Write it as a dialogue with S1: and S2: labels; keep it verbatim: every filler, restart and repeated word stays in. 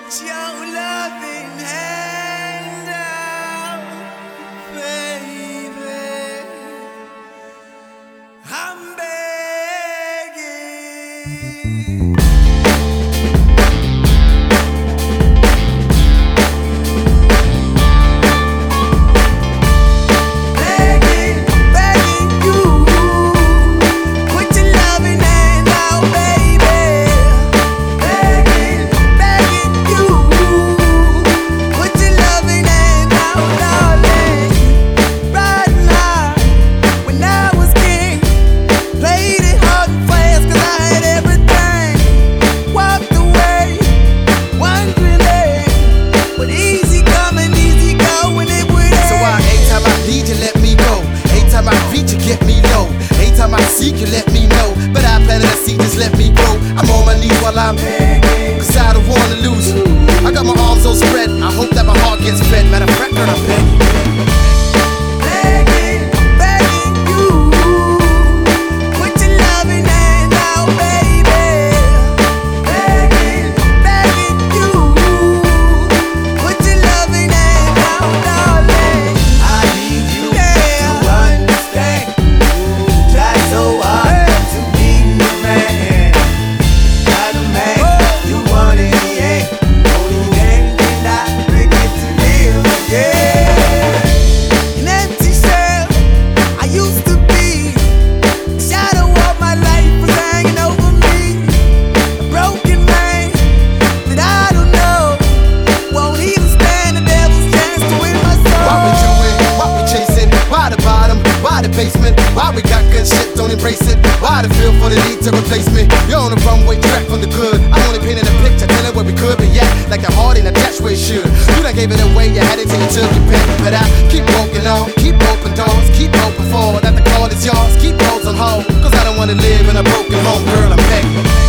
S1: Put your loving hand out, baby. I'm begging.
S2: Anytime I seek you, let me know. But I planted a seed, just let me grow. I'm on my knees while I'm begging, cause I don't wanna lose you. I got my arms so spread, I hope that my heart gets fed. Matter of fact, girl, I'm begging. Why we got good shit, don't embrace it? Why the feel for the need to replace me? You're on the runway track from the good. I'm only painting a picture, telling where we could be at. Like your heart ain't attached where it should. You done gave it away, you had it till you took your pen. But I keep walking on, keep open doors, keep open for that the call is yours. Keep those on hold, cause I don't wanna live in a broken home, girl, I'm begging.